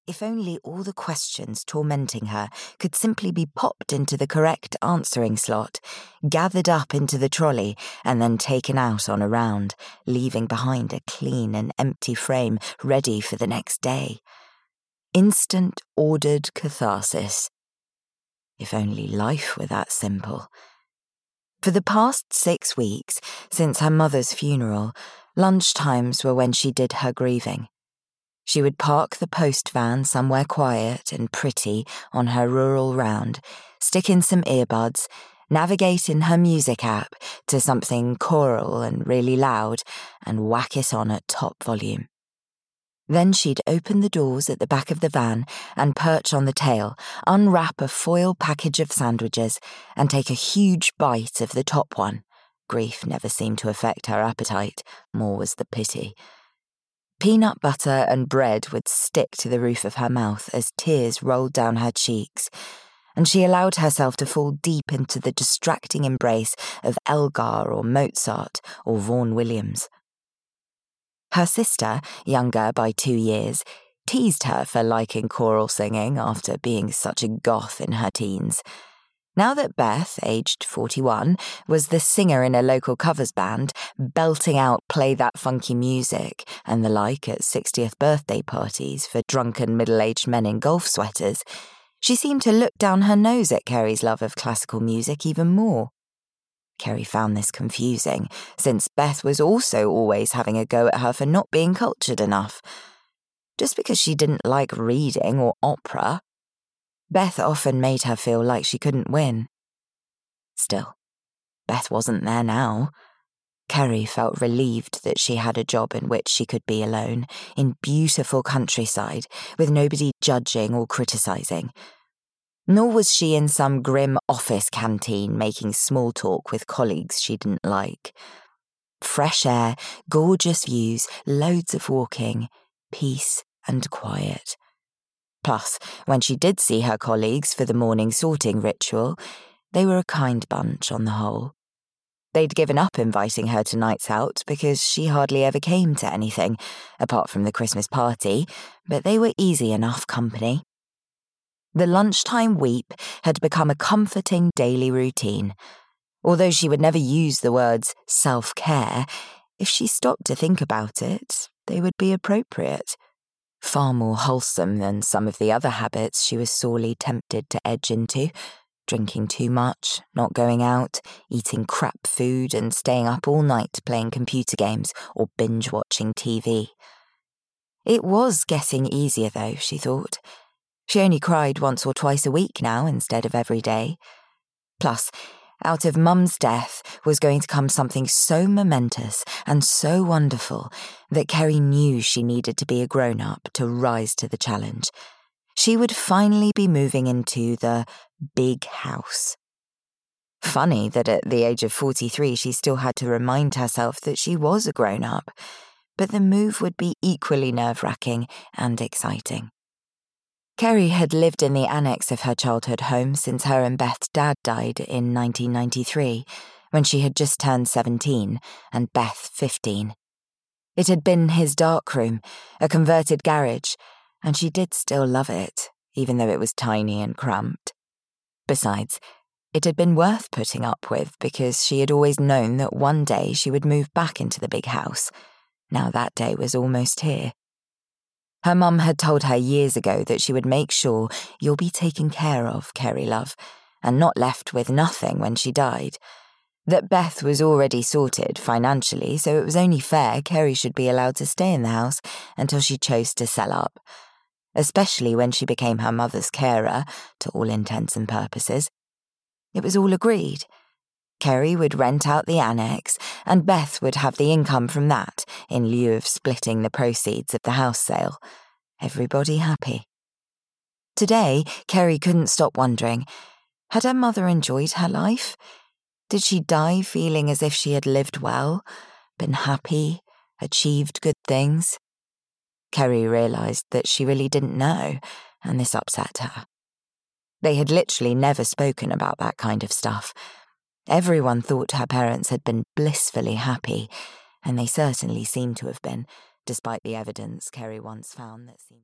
If only all the questions tormenting her could simply be popped into the correct answering slot, gathered up into the trolley, and then taken out on a round, leaving behind a clean and empty frame ready for the next day. Instant ordered catharsis. If only life were that simple. For the past 6 weeks, since her mother's funeral, lunchtimes were when she did her grieving. She would park the post van somewhere quiet and pretty on her rural round, stick in some earbuds, navigate in her music app to something choral and really loud, and whack it on at top volume. Then she'd open the doors at the back of the van and perch on the tail, unwrap a foil package of sandwiches, and take a huge bite of the top one. Grief never seemed to affect her appetite, more was the pity. Peanut butter and bread would stick to the roof of her mouth as tears rolled down her cheeks, and she allowed herself to fall deep into the distracting embrace of Elgar or Mozart or Vaughan Williams. Her sister, younger by 2 years, teased her for liking choral singing after being such a goth in her teens. Now that Beth, aged 41, was the singer in a local covers band, belting out Play That Funky Music and the like at 60th birthday parties for drunken middle-aged men in golf sweaters, she seemed to look down her nose at Kerry's love of classical music even more. Kerry found this confusing, since Beth was also always having a go at her for not being cultured enough. Just because she didn't like reading or opera, Beth often made her feel like she couldn't win. Still, Beth wasn't there now. Kerry felt relieved that she had a job in which she could be alone, in beautiful countryside, with nobody judging or criticising. Nor was she in some grim office canteen making small talk with colleagues she didn't like. Fresh air, gorgeous views, loads of walking, peace and quiet. Plus, when she did see her colleagues for the morning sorting ritual, they were a kind bunch on the whole. They'd given up inviting her to nights out because she hardly ever came to anything, apart from the Christmas party, but they were easy enough company. The lunchtime weep had become a comforting daily routine. Although she would never use the words self-care, if she stopped to think about it, they would be appropriate. Far more wholesome than some of the other habits she was sorely tempted to edge into, drinking too much, not going out, eating crap food and staying up all night playing computer games or binge-watching TV. It was getting easier though, she thought. She only cried once or twice a week now instead of every day. Plus, out of Mum's death was going to come something so momentous and so wonderful that Kerry knew she needed to be a grown-up to rise to the challenge. She would finally be moving into the big house. Funny that at the age of 43 she still had to remind herself that she was a grown-up, but the move would be equally nerve-wracking and exciting. Kerry had lived in the annex of her childhood home since her and Beth's dad died in 1993, when she had just turned 17 and Beth 15. It had been his darkroom, a converted garage, and she did still love it, even though it was tiny and cramped. Besides, it had been worth putting up with because she had always known that one day she would move back into the big house. Now that day was almost here. Her mum had told her years ago that she would make sure you'll be taken care of, Kerry love, and not left with nothing when she died. That Beth was already sorted financially, so it was only fair Kerry should be allowed to stay in the house until she chose to sell up, especially when she became her mother's carer, to all intents and purposes. It was all agreed. Kerry would rent out the annex, and Beth would have the income from that in lieu of splitting the proceeds of the house sale. Everybody happy. Today, Kerry couldn't stop wondering, had her mother enjoyed her life? Did she die feeling as if she had lived well, been happy, achieved good things? Kerry realised that she really didn't know, and this upset her. They had literally never spoken about that kind of stuff. Everyone thought her parents had been blissfully happy, and they certainly seemed to have been, despite the evidence Kerry once found that seemed